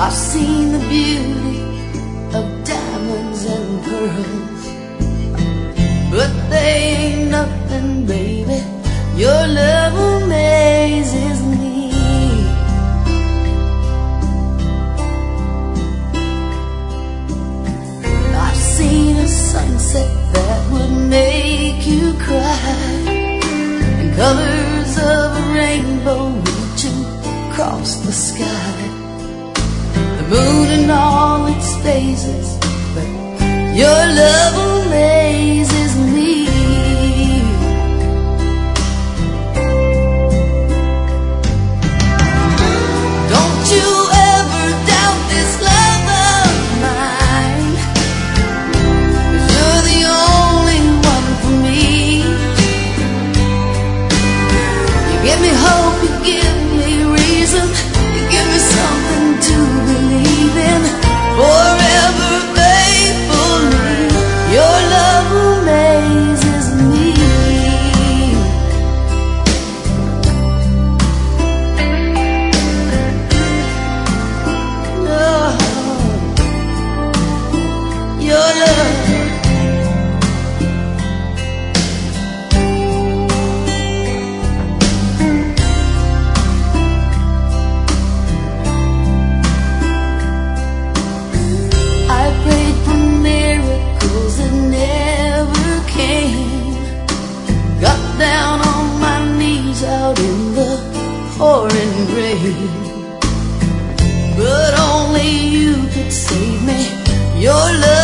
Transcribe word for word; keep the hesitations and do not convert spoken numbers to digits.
I've seen the beauty of diamonds and pearls, but they ain't nothing, baby. Your love amazes me. I've seen a sunset that would make you cry, and colors of a rainbow reaching across the sky, the moon in all its phases, but your love amazes me. Don't you ever doubt this love of mine, 'cause you're the only one for me. You give me hope, you give me reason, you give me something to believe in. Forever faithfully, your love amazes me. Oh, your love. Down on my knees out in the pouring rain, but only you could save me. Your love